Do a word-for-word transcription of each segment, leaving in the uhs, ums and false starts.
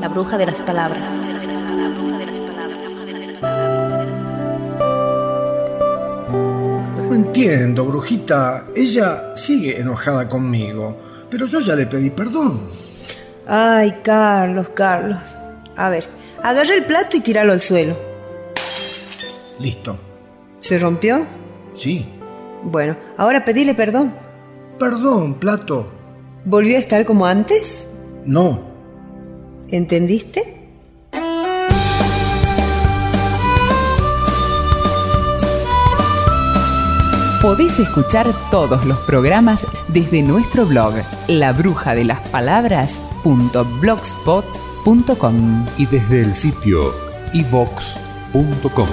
la bruja de las palabras. No entiendo, brujita. Ella sigue enojada conmigo, pero yo ya le pedí perdón. Ay, Carlos, Carlos. A ver, agarra el plato y tíralo al suelo. Listo. ¿Se rompió? Sí. Bueno, ahora pedile perdón. Perdón, plato. ¿Volvió a estar como antes? No. ¿Entendiste? Podés escuchar todos los programas desde nuestro blog la bruja de las palabras punto blogspot punto com y desde el sitio i vox punto com.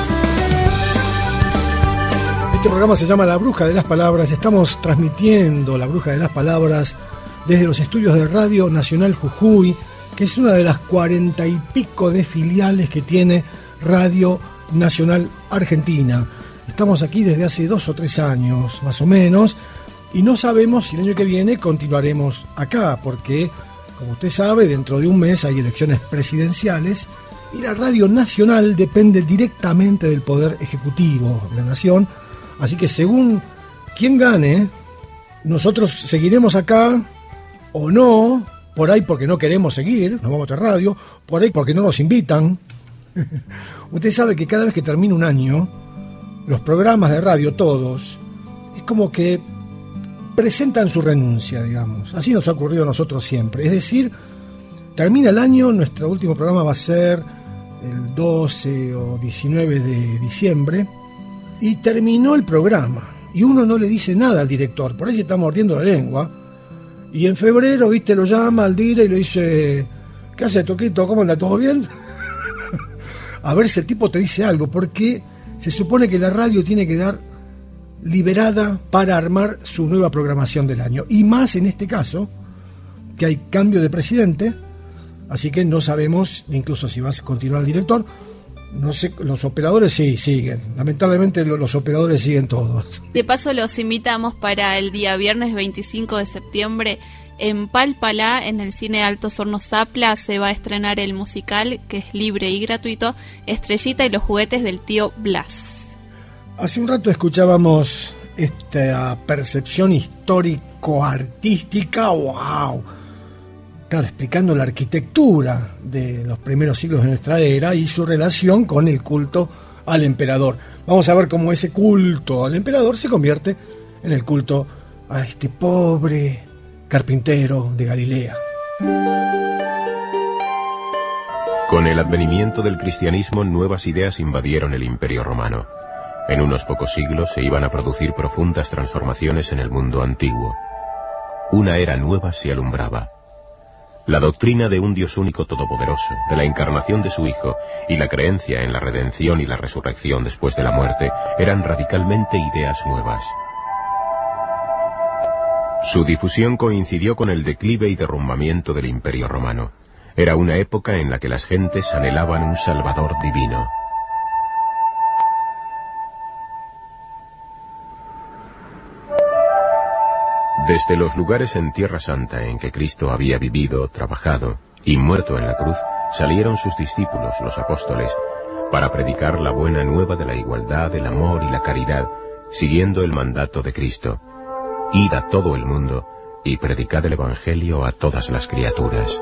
Este programa se llama La Bruja de las Palabras. Estamos transmitiendo La Bruja de las Palabras desde los estudios de Radio Nacional Jujuy, que es una de las cuarenta y pico de filiales que tiene Radio Nacional Argentina. Estamos aquí desde hace dos o tres años, más o menos, y no sabemos si el año que viene continuaremos acá, porque, como usted sabe, dentro de un mes hay elecciones presidenciales y la Radio Nacional depende directamente del Poder Ejecutivo de la Nación. Así que según quién gane, nosotros seguiremos acá o no, por ahí porque no queremos seguir, nos vamos a otra radio, por ahí porque no nos invitan. Usted sabe que cada vez que termina un año, los programas de radio, todos, es como que presentan su renuncia, digamos. Así nos ha ocurrido a nosotros siempre. Es decir, termina el año, nuestro último programa va a ser el doce o diecinueve de diciembre, y terminó el programa. Y uno no le dice nada al director, por ahí se está mordiendo la lengua. Y en febrero, viste, lo llama al dire y le dice: ¿qué hace, Toquito? ¿Cómo anda? ¿Todo bien? A ver si el tipo te dice algo, porque se supone que la radio tiene que dar liberada para armar su nueva programación del año. Y más en este caso, que hay cambio de presidente, así que no sabemos incluso si va a continuar el director. No sé, los operadores sí siguen. Lamentablemente los operadores siguen todos. De paso los invitamos para el día viernes veinticinco de septiembre en Palpalá, en el Cine Altos Hornos Zapla, se va a estrenar el musical, que es libre y gratuito, Estrellita y los juguetes del tío Blas. Hace un rato escuchábamos esta percepción histórico-artística, ¡wow! Claro, explicando la arquitectura de los primeros siglos de nuestra era y su relación con el culto al emperador. Vamos a ver cómo ese culto al emperador se convierte en el culto a este pobre carpintero de Galilea. Con el advenimiento del cristianismo, nuevas ideas invadieron el Imperio Romano. En unos pocos siglos se iban a producir profundas transformaciones en el mundo antiguo. Una era nueva se alumbraba. La doctrina de un Dios único todopoderoso, de la encarnación de su Hijo y la creencia en la redención y la resurrección después de la muerte eran radicalmente ideas nuevas. Su difusión coincidió con el declive y derrumbamiento del Imperio Romano. Era una época en la que las gentes anhelaban un Salvador divino. Desde los lugares en Tierra Santa en que Cristo había vivido, trabajado y muerto en la cruz, salieron sus discípulos, los apóstoles, para predicar la buena nueva de la igualdad, el amor y la caridad, siguiendo el mandato de Cristo: id a todo el mundo y predicad el Evangelio a todas las criaturas.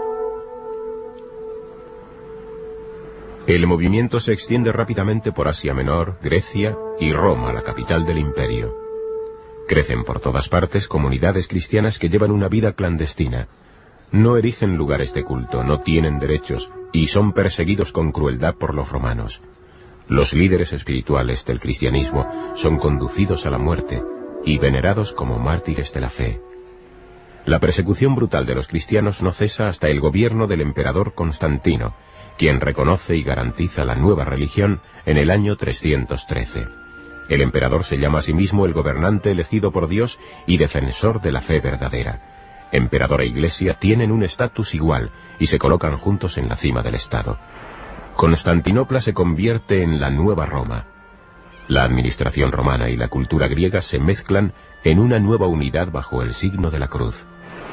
El movimiento se extiende rápidamente por Asia Menor, Grecia y Roma, la capital del imperio. Crecen por todas partes comunidades cristianas que llevan una vida clandestina. No erigen lugares de culto, no tienen derechos y son perseguidos con crueldad por los romanos. Los líderes espirituales del cristianismo son conducidos a la muerte y venerados como mártires de la fe. La persecución brutal de los cristianos no cesa hasta el gobierno del emperador Constantino, quien reconoce y garantiza la nueva religión en el año trescientos trece. El emperador se llama a sí mismo el gobernante elegido por Dios y defensor de la fe verdadera. Emperador e iglesia tienen un estatus igual y se colocan juntos en la cima del Estado. Constantinopla se convierte en la nueva Roma. La administración romana y la cultura griega se mezclan en una nueva unidad bajo el signo de la cruz.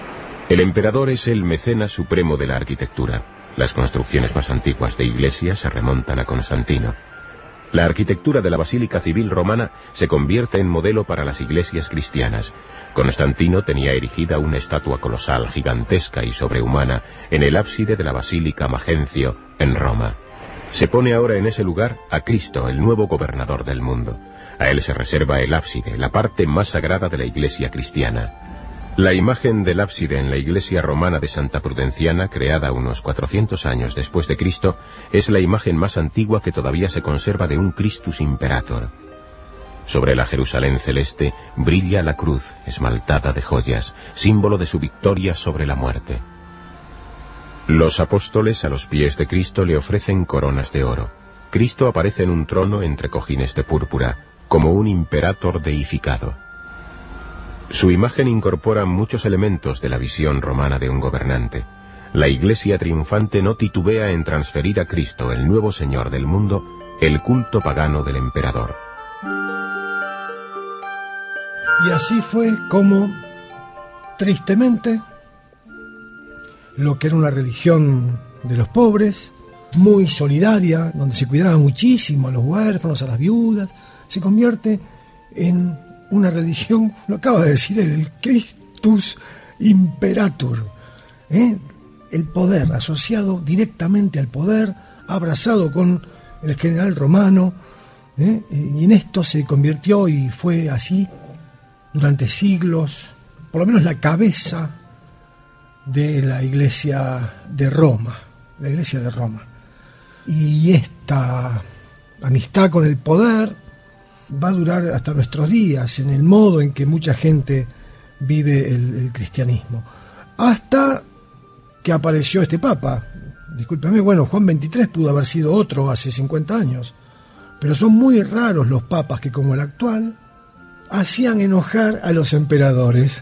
El emperador es el mecenas supremo de la arquitectura. Las construcciones más antiguas de iglesias se remontan a Constantino. La arquitectura de la Basílica Civil Romana se convierte en modelo para las iglesias cristianas. Constantino tenía erigida una estatua colosal, gigantesca y sobrehumana en el ábside de la Basílica Magencio, en Roma. Se pone ahora en ese lugar a Cristo, el nuevo gobernador del mundo. A él se reserva el ábside, la parte más sagrada de la iglesia cristiana. La imagen del ábside en la iglesia romana de Santa Prudenciana, creada unos cuatrocientos años después de Cristo, es la imagen más antigua que todavía se conserva de un Christus Imperator. Sobre la Jerusalén celeste brilla la cruz, esmaltada de joyas, símbolo de su victoria sobre la muerte. Los apóstoles a los pies de Cristo le ofrecen coronas de oro. Cristo aparece en un trono entre cojines de púrpura, como un imperator deificado. Su imagen incorpora muchos elementos de la visión romana de un gobernante. La iglesia triunfante no titubea en transferir a Cristo, el nuevo Señor del mundo, el culto pagano del emperador. Y así fue como, tristemente, lo que era una religión de los pobres, muy solidaria, donde se cuidaba muchísimo a los huérfanos, a las viudas, se convierte en una religión, lo acaba de decir él, el Christus Imperator, ¿eh? El poder, asociado directamente al poder, abrazado con el general romano, ¿eh? Y en esto se convirtió y fue así durante siglos, por lo menos la cabeza de la iglesia de Roma, la iglesia de Roma. Y esta amistad con el poder va a durar hasta nuestros días, en el modo en que mucha gente vive el, el cristianismo. Hasta que apareció este Papa. Discúlpeme, bueno, Juan veintitrés pudo haber sido otro hace cincuenta años, pero son muy raros los papas que, como el actual, hacían enojar a los emperadores.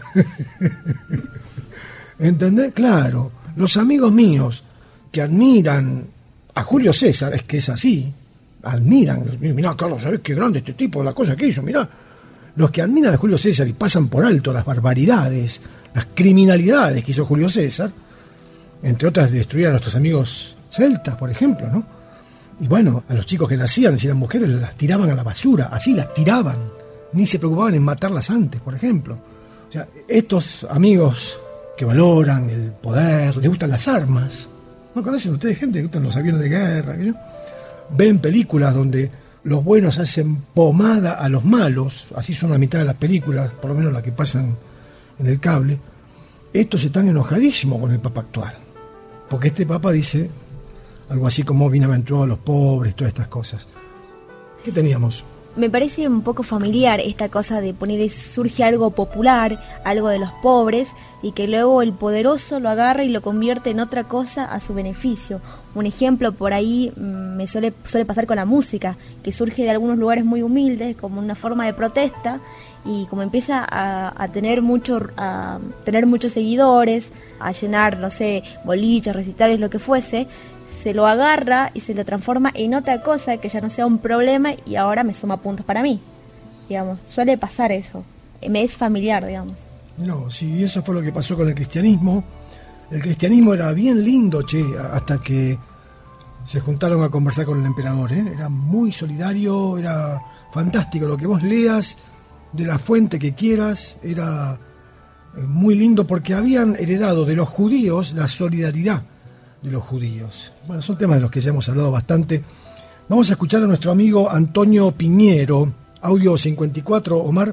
¿Entendés? Claro, los amigos míos que admiran a Julio César, es que es así, admiran, mirá Carlos, ¿sabés qué grande este tipo, la cosa que hizo? Mirá, los que admiran a Julio César y pasan por alto las barbaridades, las criminalidades que hizo Julio César, entre otras destruir a nuestros amigos celtas, por ejemplo, ¿no? Y bueno, a los chicos que nacían, si eran mujeres, las tiraban a la basura, así las tiraban, ni se preocupaban en matarlas antes, por ejemplo. O sea, estos amigos que valoran el poder, les gustan las armas, ¿no conocen ustedes gente que gustan los aviones de guerra? ¿No? Ven películas donde los buenos hacen pomada a los malos, así son la mitad de las películas, por lo menos las que pasan en el cable. Estos están enojadísimos con el Papa actual, porque este Papa dice algo así como bienaventurados los pobres, todas estas cosas. ¿Qué teníamos? Me parece un poco familiar esta cosa de poner, surge algo popular, algo de los pobres, y que luego el poderoso lo agarra y lo convierte en otra cosa a su beneficio. Un ejemplo por ahí me suele, suele pasar con la música, que surge de algunos lugares muy humildes, como una forma de protesta, y como empieza a, a tener mucho, a tener muchos seguidores, a llenar, no sé, boliches, recitales, lo que fuese, se lo agarra y se lo transforma en otra cosa que ya no sea un problema y ahora me suma puntos para mí. Digamos, suele pasar eso. Me es familiar, digamos. No, sí, eso fue lo que pasó con el cristianismo. El cristianismo era bien lindo, che, hasta que se juntaron a conversar con el emperador, ¿eh? Era muy solidario, era fantástico. Lo que vos leas de la fuente que quieras era muy lindo porque habían heredado de los judíos la solidaridad de los judíos. Bueno, son temas de los que ya hemos hablado bastante. Vamos a escuchar a nuestro amigo Antonio Piñero, audio cincuenta y cuatro, Omar.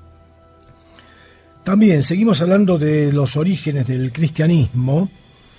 También seguimos hablando de los orígenes del cristianismo.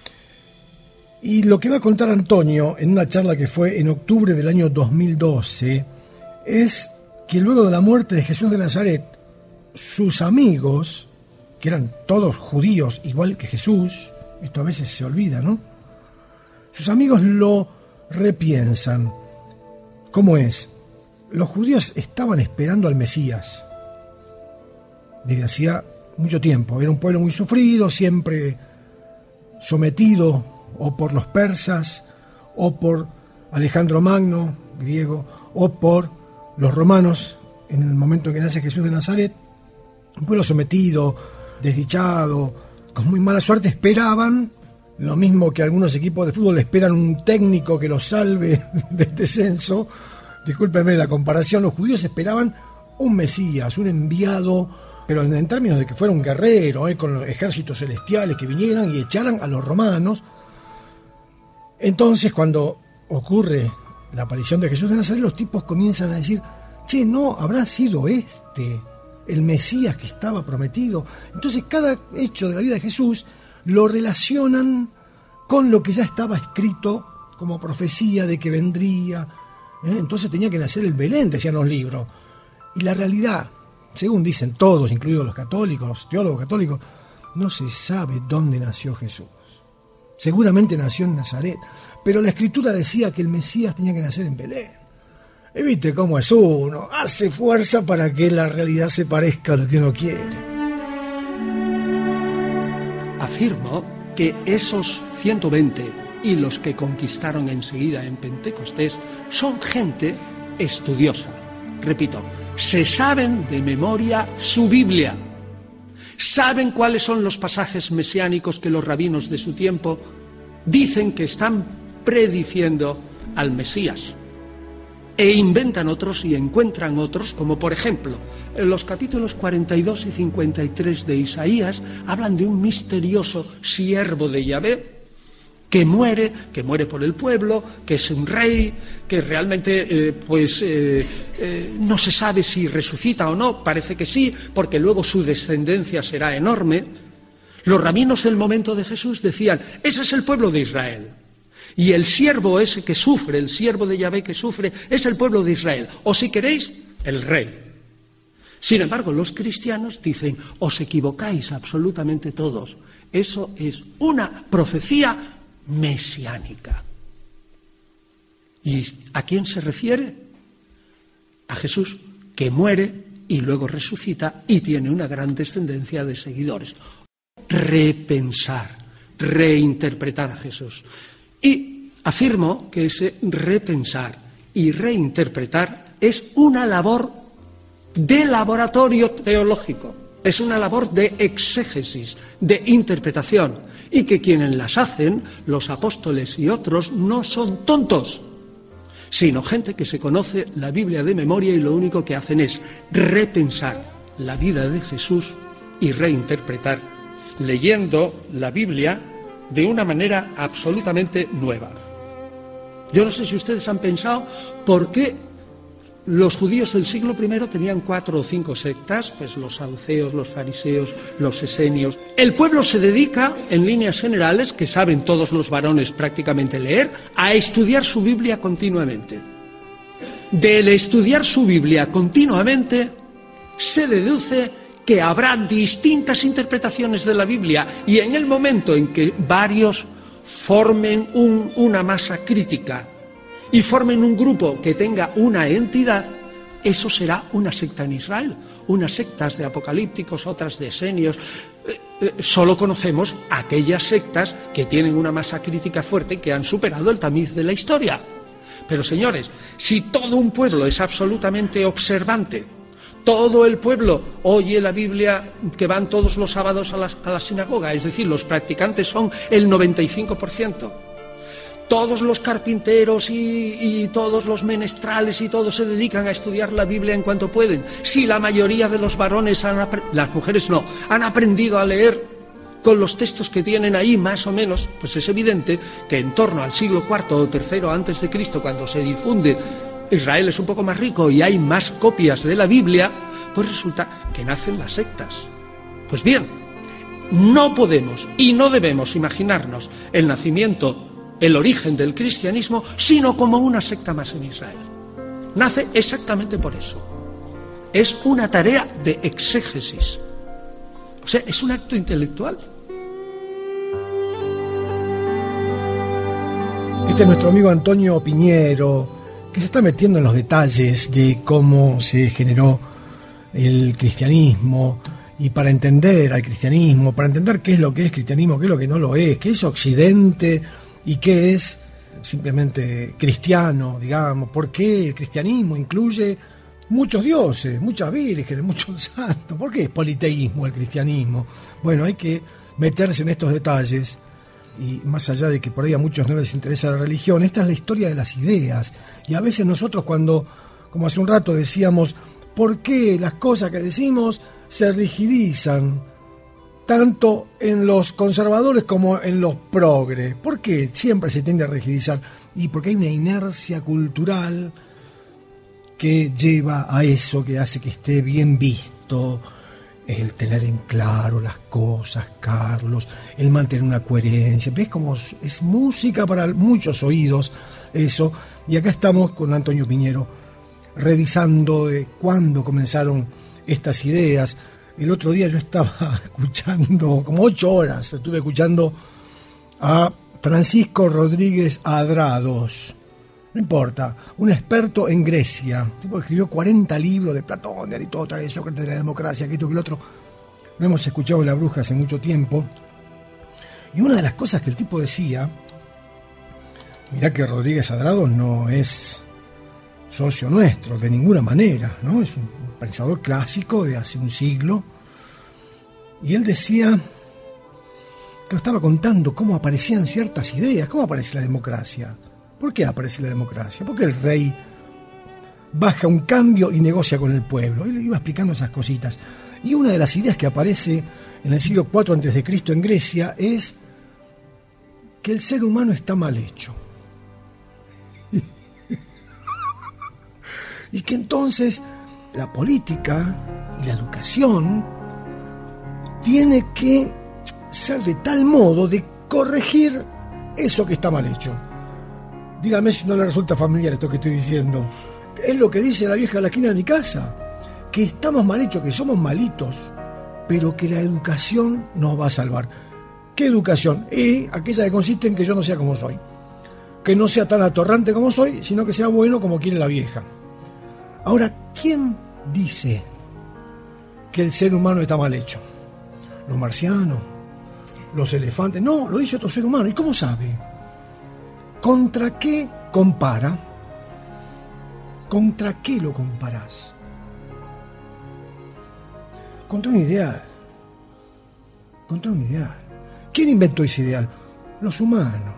Y lo que va a contar Antonio en una charla que fue en octubre del año dos mil doce es que luego de la muerte de Jesús de Nazaret, sus amigos, que eran todos judíos igual que Jesús, esto a veces se olvida, ¿no? Sus amigos lo repiensan. ¿Cómo es? Los judíos estaban esperando al Mesías desde hacía mucho tiempo. Era un pueblo muy sufrido, siempre sometido o por los persas, o por Alejandro Magno, griego, o por los romanos en el momento en que nace Jesús de Nazaret. Un pueblo sometido, desdichado, con muy mala suerte esperaban, lo mismo que algunos equipos de fútbol esperan un técnico que los salve del descenso. Discúlpenme la comparación, los judíos esperaban un Mesías, un enviado, pero en, en términos de que fuera un guerrero, eh, con los ejércitos celestiales que vinieran y echaran a los romanos. Entonces, cuando ocurre la aparición de Jesús de Nazaret, los tipos comienzan a decir, che, no, habrá sido este el Mesías que estaba prometido. Entonces, cada hecho de la vida de Jesús lo relacionan con lo que ya estaba escrito como profecía de que vendría. ¿eh? Entonces tenía que nacer el Belén, decían los libros. Y la realidad, según dicen todos, incluidos los católicos, los teólogos católicos, no se sabe dónde nació Jesús. Seguramente nació en Nazaret, pero la Escritura decía que el Mesías tenía que nacer en Belén. Y viste cómo es uno, hace fuerza para que la realidad se parezca a lo que uno quiere. Afirmo que esos ciento veinte y los que conquistaron enseguida en Pentecostés son gente estudiosa. Repito, se saben de memoria su Biblia. Saben cuáles son los pasajes mesiánicos que los rabinos de su tiempo dicen que están prediciendo al Mesías. E inventan otros y encuentran otros, como por ejemplo, en los capítulos cuarenta y dos y cincuenta y tres de Isaías hablan de un misterioso siervo de Yahvé que muere, que muere por el pueblo, que es un rey, que realmente eh, pues eh, eh, no se sabe si resucita o no, parece que sí, porque luego su descendencia será enorme. Los rabinos del momento de Jesús decían, ese es el pueblo de Israel. Y el siervo ese que sufre, el siervo de Yahvé que sufre, es el pueblo de Israel. O si queréis, el rey. Sin embargo, los cristianos dicen, os equivocáis absolutamente todos. Eso es una profecía mesiánica. ¿Y a quién se refiere? A Jesús, que muere y luego resucita y tiene una gran descendencia de seguidores. Repensar, reinterpretar a Jesús. Y afirmo que ese repensar y reinterpretar es una labor de laboratorio teológico, es una labor de exégesis, de interpretación, y que quienes las hacen, los apóstoles y otros, no son tontos, sino gente que se conoce la Biblia de memoria y lo único que hacen es repensar la vida de Jesús y reinterpretar, leyendo la Biblia de una manera absolutamente nueva. Yo no sé si ustedes han pensado por qué los judíos del siglo primero tenían cuatro o cinco sectas, pues los saduceos, los fariseos, los esenios. El pueblo se dedica, en líneas generales, que saben todos los varones prácticamente leer, a estudiar su Biblia continuamente. Del estudiar su Biblia continuamente se deduce que habrá distintas interpretaciones de la Biblia, y en el momento en que varios formen un, una masa crítica y formen un grupo que tenga una entidad, eso será una secta en Israel. Unas sectas de apocalípticos, otras de esenios. Eh, eh, solo conocemos aquellas sectas que tienen una masa crítica fuerte, que han superado el tamiz de la historia. Pero señores, si todo un pueblo es absolutamente observante, todo el pueblo oye la Biblia, que van todos los sábados a la, a la sinagoga, es decir, los practicantes son el noventa y cinco por ciento. Todos los carpinteros y, y todos los menestrales y todos se dedican a estudiar la Biblia en cuanto pueden. Si la mayoría de los varones, han las mujeres no, han aprendido a leer con los textos que tienen ahí más o menos, pues es evidente que en torno al siglo cuarto o tercero antes de Cristo, cuando se difunde Israel es un poco más rico y hay más copias de la Biblia, pues resulta que nacen las sectas. Pues bien, no podemos y no debemos imaginarnos el nacimiento, el origen del cristianismo, sino como una secta más en Israel. Nace exactamente por eso. Es una tarea de exégesis. O sea, es un acto intelectual. Este es nuestro amigo Antonio Piñero, que se está metiendo en los detalles de cómo se generó el cristianismo, y para entender al cristianismo, para entender qué es lo que es cristianismo, qué es lo que no lo es, qué es Occidente y qué es simplemente cristiano, digamos, por qué el cristianismo incluye muchos dioses, muchas vírgenes, muchos santos, ¿por qué es politeísmo el cristianismo? Bueno, hay que meterse en estos detalles, y más allá de que por ahí a muchos no les interesa la religión, esta es la historia de las ideas. Y a veces nosotros cuando, como hace un rato decíamos, ¿por qué las cosas que decimos se rigidizan tanto en los conservadores como en los progres? ¿Por qué siempre se tiende a rigidizar? Y porque hay una inercia cultural que lleva a eso, que hace que esté bien visto, el tener en claro las cosas, Carlos, el mantener una coherencia. ¿Ves cómo es música para muchos oídos eso? Y acá estamos con Antonio Piñero, revisando de cuándo comenzaron estas ideas. El otro día yo estaba escuchando, como ocho horas, estuve escuchando a Francisco Rodríguez Adrados. No importa, un experto en Grecia, tipo que escribió cuarenta libros de Platón, de Aristóteles, de Sócrates, de la democracia, que esto que el otro. Lo hemos escuchado en La Bruja hace mucho tiempo. Y una de las cosas que el tipo decía, mirá que Rodríguez Adrados no es socio nuestro, de ninguna manera, ¿no? Es un pensador clásico de hace un siglo. Y él decía, que estaba contando cómo aparecían ciertas ideas, cómo aparece la democracia. ¿Por qué aparece la democracia? Porque el rey baja un cambio y negocia con el pueblo. Él iba explicando esas cositas. Y una de las ideas que aparece en el siglo cuatro antes de Cristo en Grecia es que el ser humano está mal hecho. Y que entonces la política y la educación tiene que ser de tal modo de corregir eso que está mal hecho. Dígame si no le resulta familiar esto que estoy diciendo. Es lo que dice la vieja de la esquina de mi casa, que estamos mal hechos, que somos malitos, pero que la educación nos va a salvar. ¿Qué educación? Y aquella que consiste en que yo no sea como soy, que no sea tan atorrante como soy, sino que sea bueno como quiere la vieja. Ahora, ¿quién dice que el ser humano está mal hecho? ¿Los marcianos? ¿Los elefantes? No, lo dice otro ser humano. ¿Y cómo sabe? ¿Contra qué compara? ¿Contra qué lo comparás? Contra un ideal. Contra un ideal. ¿Quién inventó ese ideal? Los humanos.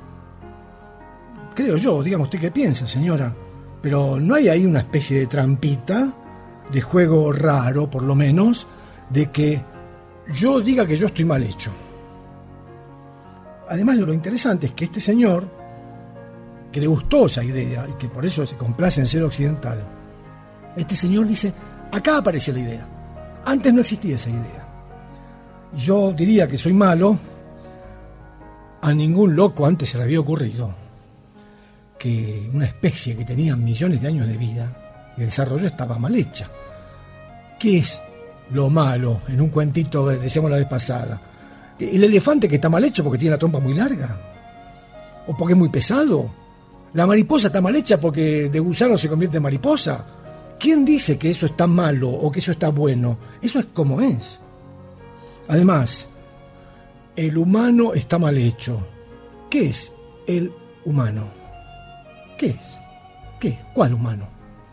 Creo yo, dígame usted qué piensa, señora. Pero no hay ahí una especie de trampita, de juego raro, por lo menos, de que yo diga que yo estoy mal hecho. Además, lo interesante es que este señor, que le gustó esa idea y que por eso se complace en ser occidental, este señor dice, acá apareció la idea, antes no existía esa idea. Y yo diría que soy malo, a ningún loco antes se le había ocurrido que una especie que tenía millones de años de vida y de desarrollo estaba mal hecha. ¿Qué es lo malo en un cuentito, decíamos la vez pasada? El elefante que está mal hecho porque tiene la trompa muy larga, o porque es muy pesado. La mariposa está mal hecha porque de gusano se convierte en mariposa. ¿Quién dice que eso está malo o que eso está bueno? Eso es como es. Además, el humano está mal hecho. ¿Qué es el humano? ¿Qué es? ¿Qué? ¿Cuál humano?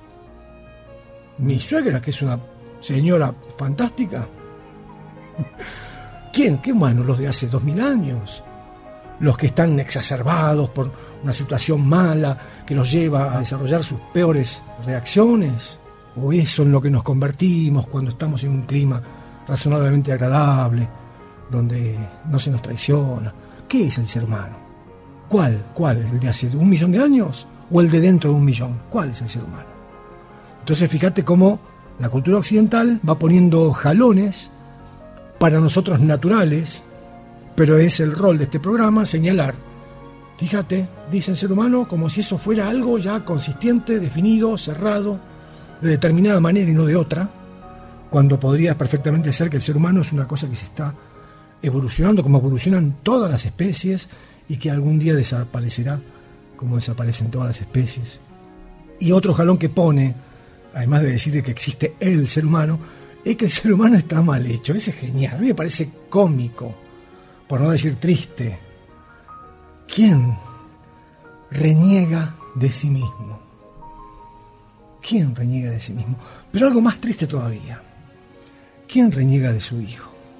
¿Mi suegra, que es una señora fantástica? ¿Quién? ¿Qué humano? ¿Los de hace dos mil años? ¿Los que están exacerbados por una situación mala que los lleva a desarrollar sus peores reacciones? ¿O eso en lo que nos convertimos cuando estamos en un clima razonablemente agradable, donde no se nos traiciona? ¿Qué es el ser humano? ¿Cuál? ¿Cuál? ¿El de hace un millón de años? ¿O el de dentro de un millón? ¿Cuál es el ser humano? Entonces fíjate cómo la cultura occidental va poniendo jalones para nosotros naturales, pero es el rol de este programa señalar, fíjate, dice el ser humano, como si eso fuera algo ya consistente, definido, cerrado, de determinada manera y no de otra, cuando podría perfectamente ser que el ser humano es una cosa que se está evolucionando como evolucionan todas las especies y que algún día desaparecerá como desaparecen todas las especies. Y otro jalón que pone, además de decir que existe el ser humano, es que el ser humano está mal hecho. Ese es genial, a mí me parece cómico, por no decir triste. ¿Quién reniega de sí mismo? ¿Quién reniega de sí mismo? Pero algo más triste todavía, ¿quién reniega de su hijo?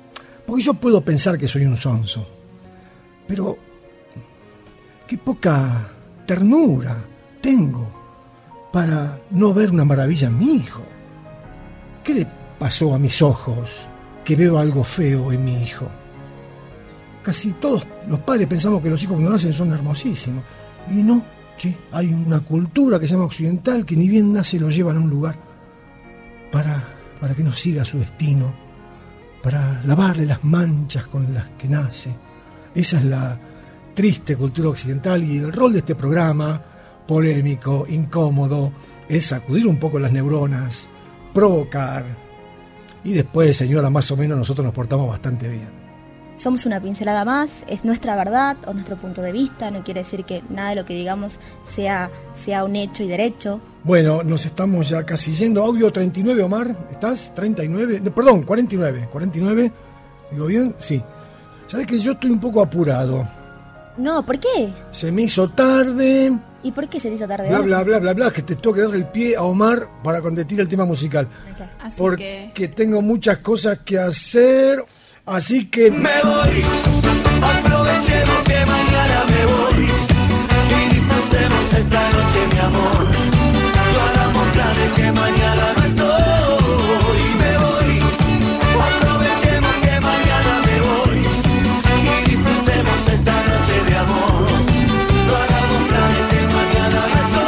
Porque yo puedo pensar que soy un sonso, pero qué poca ternura tengo para no ver una maravilla en mi hijo. ¿Qué le pasó a mis ojos que veo algo feo en mi hijo? Casi todos los padres pensamos que los hijos cuando nacen son hermosísimos. Y no, ¿sí? Hay una cultura que se llama occidental que ni bien nace lo llevan a un lugar para, para que no siga su destino, para lavarle las manchas con las que nace. Esa es la triste cultura occidental, y el rol de este programa, polémico, incómodo, es sacudir un poco las neuronas, provocar, y después, señora, más o menos nosotros nos portamos bastante bien. Somos una pincelada más, es nuestra verdad o nuestro punto de vista, no quiere decir que nada de lo que digamos sea, sea un hecho y derecho. Bueno, nos estamos ya casi yendo. Audio treinta y nueve, Omar, ¿estás? treinta y nueve, no, perdón, cuarenta y nueve, cuarenta y nueve, ¿digo bien? Sí. ¿Sabes que yo estoy un poco apurado? No, ¿por qué? Se me hizo tarde. ¿Y por qué se te hizo tarde? Bla, bla, bla, bla, bla, que te tengo que dar el pie a Omar para cuando te tire el tema musical. Okay. Así Porque que... tengo muchas cosas que hacer, así que... Me voy, aprovechemos que mañana me voy y disfrutemos esta noche, mi amor. No hagamos planes que mañana no estoy. Me voy, aprovechemos que mañana me voy y disfrutemos esta noche de amor. No hagamos planes que mañana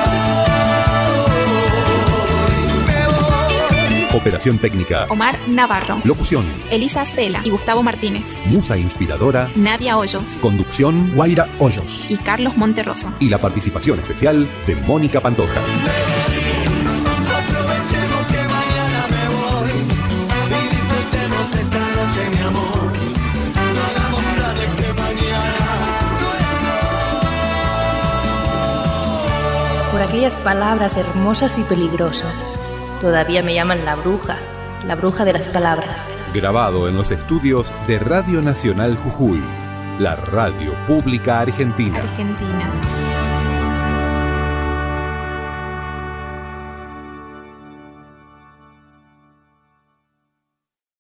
no estoy. Me voy. Operación técnica. Omar Navarro, Locución. Elisa Stella y Gustavo Martínez, Musa inspiradora. Nadia Hoyos Conducción. Guaira Hoyos. y Carlos Monterroso. Y la participación especial de Mónica Pantoja. Aprovechemos que mañana me voy y disfrutemos esta noche, mi amor. No hagamos planes que mañana no Por aquellas palabras hermosas y peligrosas, todavía me llaman la bruja, la bruja de las palabras. Grabado en los estudios de Radio Nacional Jujuy, la radio pública argentina. Argentina.